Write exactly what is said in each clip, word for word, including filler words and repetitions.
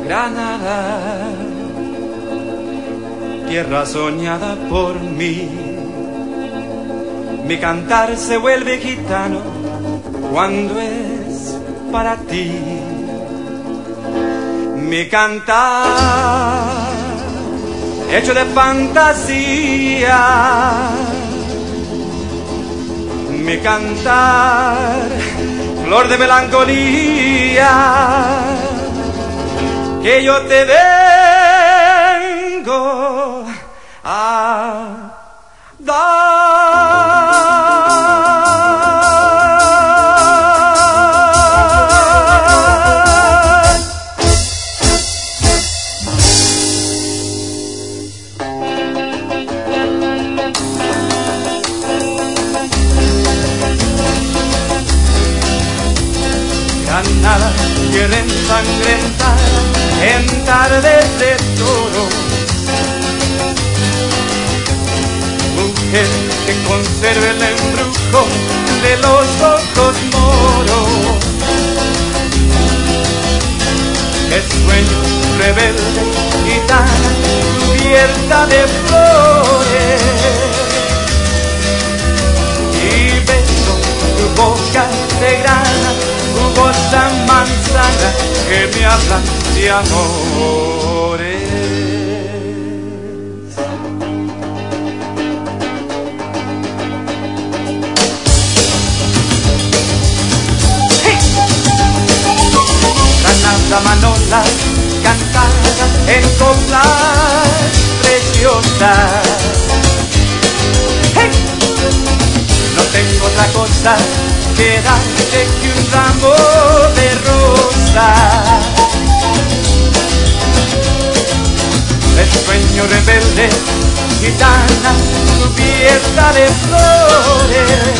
Granada, tierra soñada por mí. Mi cantar se vuelve gitano cuando es para ti. Mi cantar hecho de fantasía, mi cantar flor de melancolía, que yo te vengo a dar. Granada, tierra ensangrentada en tardes de toro, mujer que conserve el embrujo de los ojos moros, de sueños rebelde, gitana cubierta de flores, y beso tu boca de grana, jugosa manzana que me hablan de amores. ¡Hey! Granada Manola, cantada en coplas preciosas. ¡Hey! No tengo otra cosa que darte que un ramo de rosas, el sueño rebelde, gitana cubierta de flores,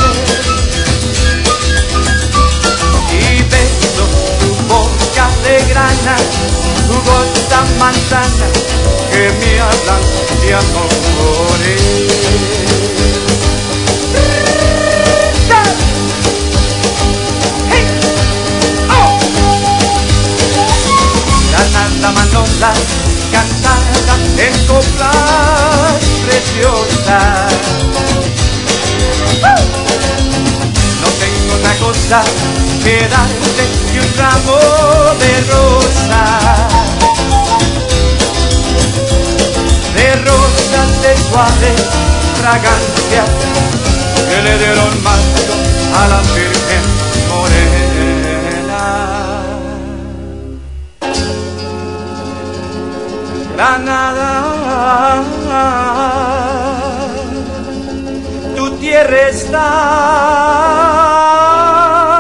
y beso tu boca de grana, jugosa manzana que me hablan de amores. Granada Manola, cantada en coplas preciosas. No tengo otra cosa que darte que un ramo de rosas, de rosas de suave fragancia que le dieron manto a la Virgen morena. Granada, tu tierra está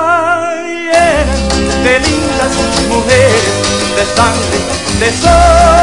llena de lindas mujeres, de sangre, de sol.